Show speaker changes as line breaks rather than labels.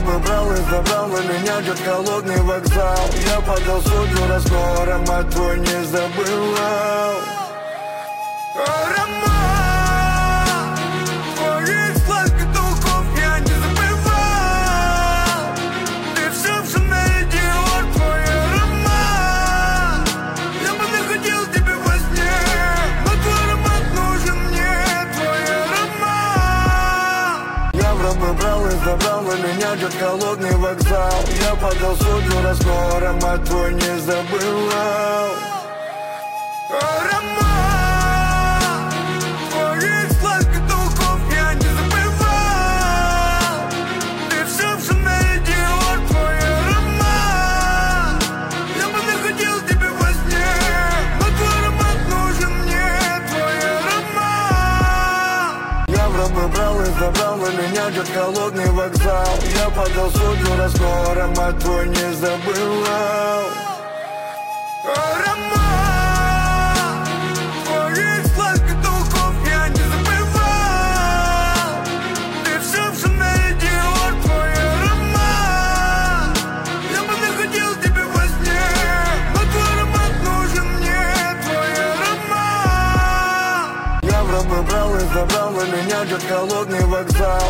бы брал и забрал, но меня ждет холодный вокзал. Я подал судью, раскол, аромат твой не забывал. Аромат твоих сладких духов я не забывал. Ты все в Шанель Диор, твой аромат. Я бы находил тебя во сне, но твой аромат нужен мне, твой аромат. Я в бы брал и забрал, но меня ждет холодный вокзал. Я подал судью, раскол, аромат твой не забывал. Аромат твоих сладких духов я не забывал. Ты все в Шанель Диор, твой аромат. Я бы находил тебя во сне, но твой аромат нужен мне, твой аромат. Я в бы брал и забрал, но меня ждет холодный вокзал. Я подал судью, раскол, аромат твой не забывал. Аромат твоих сладких духов я не забывал. Ты все в Шанель Диор, твой аромат. Я бы находил тебя во сне, но твой аромат нужен мне, твой аромат. Я в бы брал и забрал, но меня ждет холодный вокзал.